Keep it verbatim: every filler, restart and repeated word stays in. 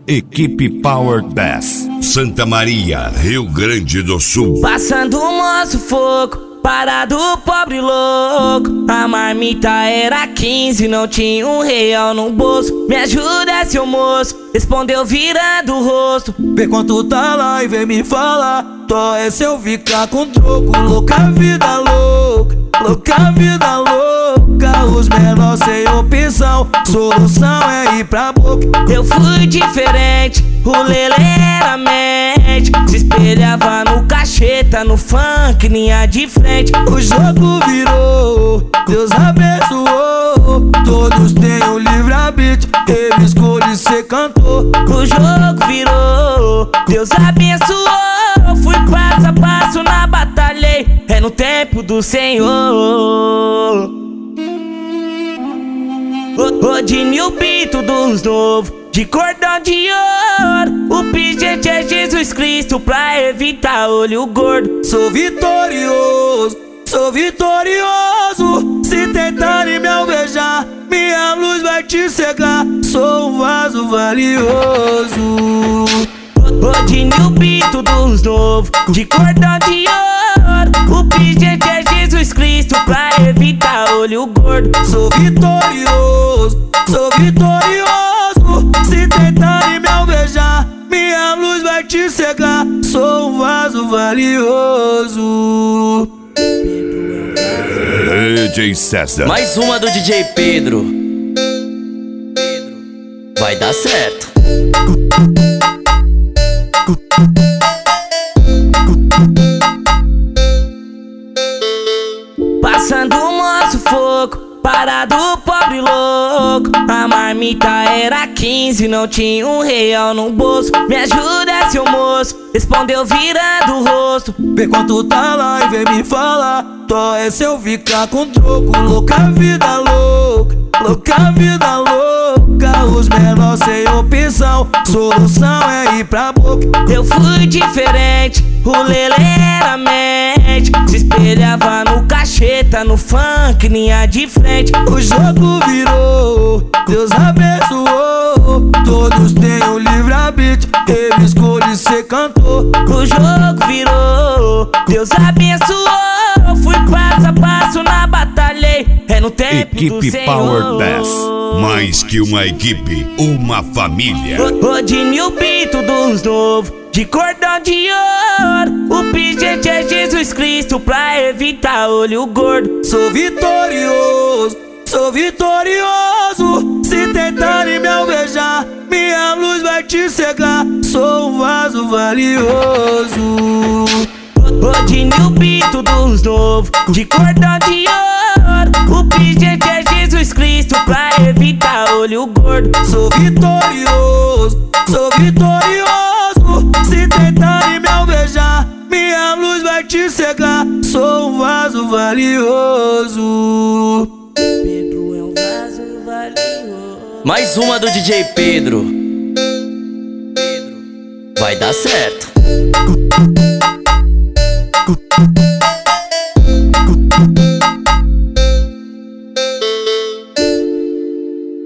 Equipe Power dez, Santa Maria, Rio Grande do Sul. Passando o moço fogo, parado pobre louco. A marmita era quinze, não tinha um real no bolso. Me ajuda, seu moço, respondeu virando o rosto. Vê quanto tá lá e vem me falar. Tó é se eu ficar com troco. Louca vida louca, louca vida louca. Os menores sem opção, solução é ir pra boca. Eu fui diferente, o Lele era mente. Se espelhava no cacheta, no funk, linha de frente. O jogo virou, Deus abençoou. Todos têm um livre-arbítrio, ele escolhe ser cantor. O jogo virou, Deus abençoou. Fui passo a passo na batalha, é no tempo do Senhor. Rodinho o Bito dos novos, de cordão de ouro. O pingente é Jesus Cristo pra evitar olho gordo. Sou vitorioso, sou vitorioso. Se tentarem me alvejar, minha luz vai te cegar. Sou um vaso valioso. Rodinho o Bito dos novos, de cordão de ouro. O pingente é Jesus Cristo pra evitar olho gordo. Sou vitorioso, sou vitorioso. Se tentarem me alvejar, minha luz vai te cegar. Sou um vaso valioso. D J César. Mais uma do D J Pedro. Vai dar certo. Passando o moço fogo, parado pobre louco. A marmita era quinze, não tinha um real no bolso. Me ajuda, seu moço, respondeu virando o rosto. Vê quanto tá lá e vem me falar. Tó é se eu ficar com troco. Louca vida louca, louca vida louca. Os menores sem opção, solução é ir pra boca. Eu fui diferente, o Lele era mente. Se espelhava no cacheta, no funk, linha de frente. O jogo virou, Deus abençoou. Todos têm um livre-arbítrio, ele escolhe ser cantor. O jogo virou, Deus abençoou. Fui passo a passo na batalha, é no tempo Equipe do Senhor. Power dez, mais que uma equipe, uma família. Rodinho o Bito dos novos, de cordão de ouro. O pingente é Jesus Cristo pra evitar olho gordo. Sou vitorioso, sou vitorioso. Se tentarem me alvejar, minha luz vai te cegar. Sou um vaso valioso. Rodinho o Bito dos novos, de cordão de ouro. O pingente é Jesus Cristo pra evitar olho gordo. Sou vitorioso, sou vitorioso. Se tentarem me alvejar, minha luz vai te cegar. Sou um vaso valioso. Pedro é um vaso valioso. Mais uma do D J Pedro. Vai dar certo.